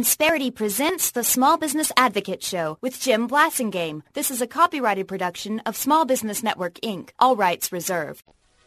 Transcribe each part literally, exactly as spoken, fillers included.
Insperity presents the Small Business Advocate Show with Jim Blasingame. This is a copyrighted production of Small Business Network, Incorporated. All rights reserved.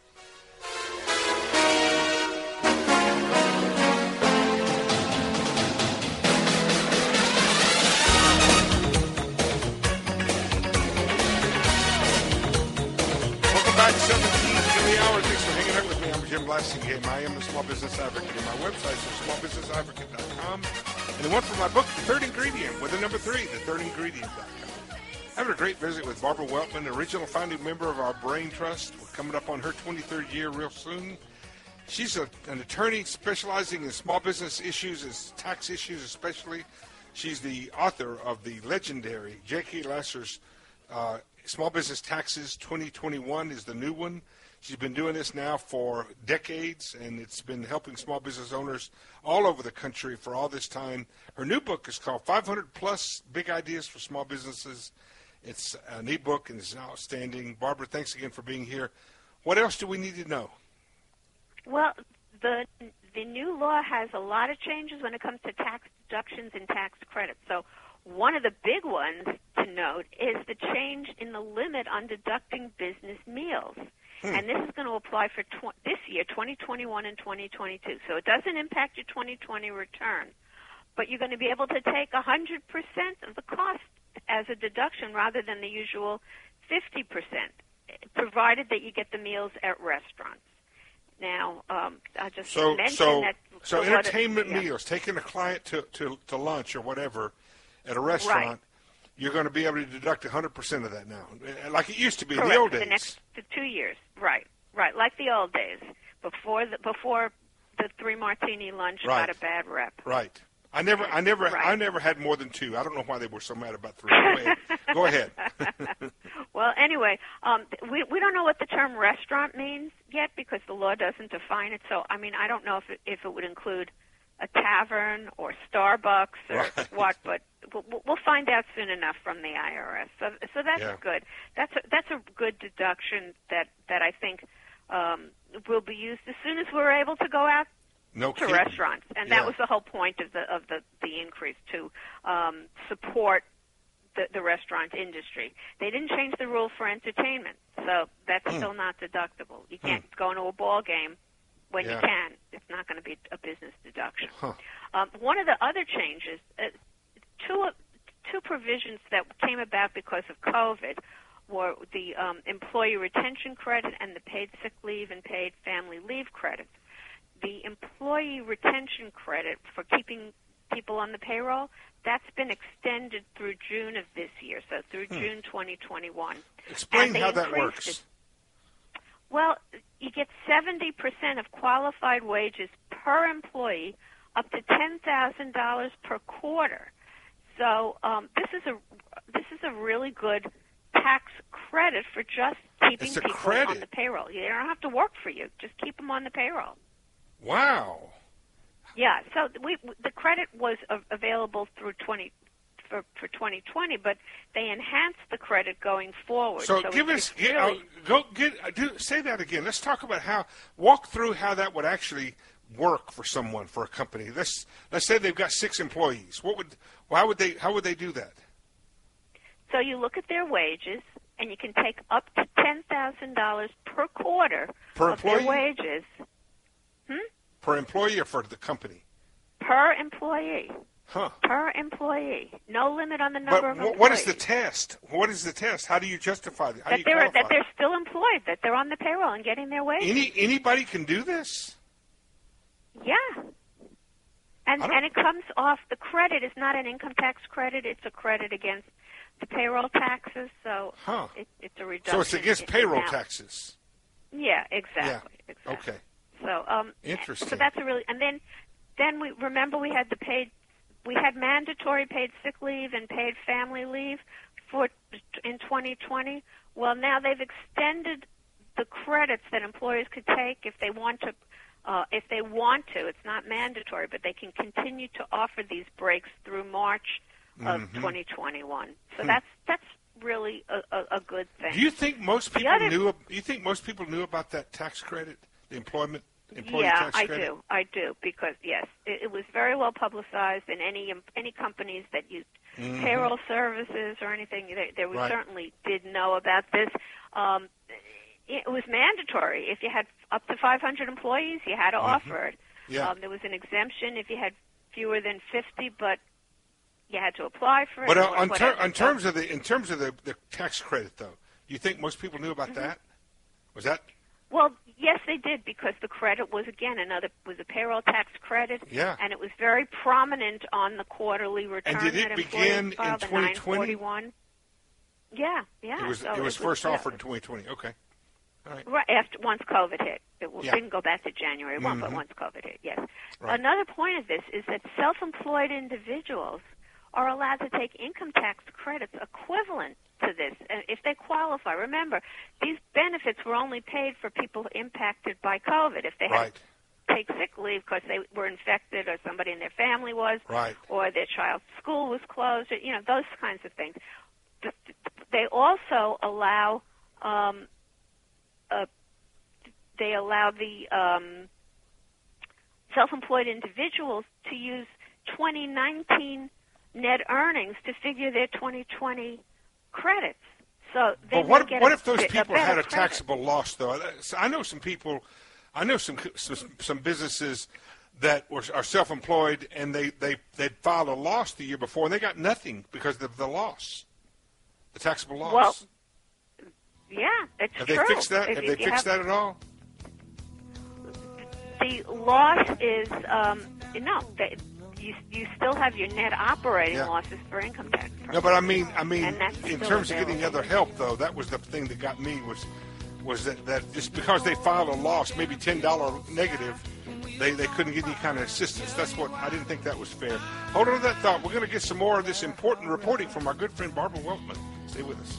Welcome back, seventeen to the hour. Thanks for hanging out with me. I'm Jim Blasingame. I am the Small Business Advocate. And my website is small business advocate dot com. And the one for my book, The Third Ingredient, with the number three, the third ingredient dot com. Having a great visit with Barbara Weltman, original founding member of our Brain Trust. We're coming up on her twenty-third year real soon. She's a, an attorney specializing in small business issues, as tax issues especially. She's the author of the legendary J K. Lasser's uh, Small Business Taxes twenty twenty-one is the new one. She's been doing this now for decades, and it's been helping small business owners all over the country for all this time. Her new book is called five hundred plus Big Ideas for Small Businesses. It's an e-book, and it's outstanding. Barbara, thanks again for being here. What else do we need to know? Well, the the new law has a lot of changes when it comes to tax deductions and tax credits. So one of the big ones to note is the change in the limit on deducting business meals. Hmm. And this is going to apply for tw- this year, twenty twenty-one and twenty twenty-two. So it doesn't impact your twenty twenty return. But you're going to be able to take one hundred percent of the cost as a deduction rather than the usual fifty percent, provided that you get the meals at restaurants. Now, um, I just so, mentioned so, that. So so entertainment yeah. meals, taking a client to, to, to lunch or whatever at a restaurant, right. You're going to be able to deduct one hundred percent of that now, like it used to be Correct. in the old days. The next the two years, right, right, like the old days, before the, before the three martini lunch right. got a bad rep. Right. I never, I never, right. I never had more than two. I don't know why they were so mad about three. Go ahead. Go ahead. Well, anyway, um, we we don't know what the term restaurant means yet because the law doesn't define it. So, I mean, I don't know if it, if it would include a tavern or Starbucks or right. what, but we'll, we'll find out soon enough from the I R S. So, so that's yeah. good. That's a, that's a good deduction that that I think um, will be used as soon as we're able to go out no to kidding. restaurants, and yeah. that was the whole point of the of the the increase to um, support the, the restaurant industry. They didn't change the rule for entertainment, so that's mm. still not deductible. You can't mm. go into a ball game when yeah. you can. It's not going to be a business deduction. Huh. Um, one of the other changes, uh, two two provisions that came about because of COVID were the um, employee retention credit and the paid sick leave and paid family leave credits. The employee retention credit for keeping people on the payroll, that's been extended through June of this year, so through hmm. June twenty twenty-one. Explain how that works. It. Well, you get seventy percent of qualified wages per employee up to ten thousand dollars per quarter. So um, this is a this is a really good tax credit for just keeping people credit. on the payroll. They don't have to work for you; just keep them on the payroll. Wow. Yeah. So we the credit was a, available through twenty for for twenty twenty, but they enhanced the credit going forward. So, so give it's, us it's get, really, uh, go get uh, do, say that again. Let's talk about how walk through how that would actually work for someone, for a company. Let's let's say they've got six employees. What would why would they how would they do that? So you look at their wages, and you can take up to ten thousand dollars per quarter per of employee? their wages. Hmm? Per employee or for the company? Per employee. Huh. Per employee. No limit on the number but of employees. What is the test? What is the test? How do you justify that? How that do you they're qualify? that they're still employed, that they're on the payroll and getting their wages. Any anybody can do this? Yeah. And and it comes off, the credit is not an income tax credit, it's a credit against the payroll taxes, so huh. it, it's a reduction. So it's against in, payroll in taxes. Yeah, exactly. Yeah. exactly. Okay. So um interesting. So that's a really and then then we remember we had the paid we had mandatory paid sick leave and paid family leave for in twenty twenty. Well, now they've extended the credits that employers could take if they want to Uh, if they want to. It's not mandatory, but they can continue to offer these breaks through March of mm-hmm. twenty twenty-one. So hmm. that's that's really a, a, a good thing. Do you think most people other, knew? You think most people knew about that tax credit, the employment Employee yeah, tax I credit? do. I do because yes, it, it was very well publicized, and any any companies that used mm-hmm. payroll services or anything, they, they right. certainly did know about this. Um, it was mandatory. If you had up to five hundred employees, you had to mm-hmm. offer it. Yeah. Um, there was an exemption if you had fewer than fifty, but you had to apply for it. But uh, on, ter- in terms of the in terms of the, the tax credit, though, you think most people knew about mm-hmm. that? Was that? Well, yes, they did because the credit was again another was a payroll tax credit. Yeah. And it was very prominent on the quarterly return. And did it that begin in twenty twenty? Yeah, yeah. It was so it was it first was, offered uh, in twenty twenty. Okay. All right. Right after once COVID hit, it yeah. didn't go back to January one, mm-hmm. but once COVID hit, yes. Right. Another point of this is that self-employed individuals are allowed to take income tax credits equivalent to this uh, if they qualify. Remember, these benefits were only paid for people impacted by COVID. If they had right. to take sick leave because they were infected or somebody in their family was, right. or their child's school was closed, or, you know, those kinds of things. They also allow um, uh, they allow the um, self-employed individuals to use twenty nineteen net earnings to figure their twenty twenty credits. So they but what, get what a, if those a people had a credit. taxable loss, though? I know some people, I know some some, some businesses that were, are self-employed, and they, they, they filed a loss the year before, and they got nothing because of the loss, the taxable loss. Well, yeah, it's have true. They fixed that? If, have if they fixed have, that at all? The loss is, um, no, they, You, you still have your net operating yeah. losses for income tax purposes. No, but I mean, I mean, in terms available. of getting other help, though, that was the thing that got me was was that, that just because they filed a loss, maybe ten dollars negative, they, they couldn't get any kind of assistance. That's what I didn't think that was fair. Hold on to that thought. We're going to get some more of this important reporting from our good friend Barbara Weltman. Stay with us.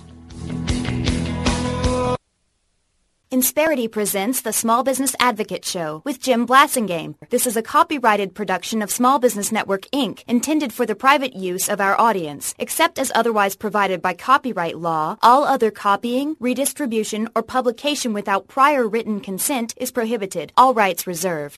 Insperity presents the Small Business Advocate Show with Jim Blasingame. This is a copyrighted production of Small Business Network, Incorporated, intended for the private use of our audience. Except as otherwise provided by copyright law, all other copying, redistribution, or publication without prior written consent is prohibited. All rights reserved.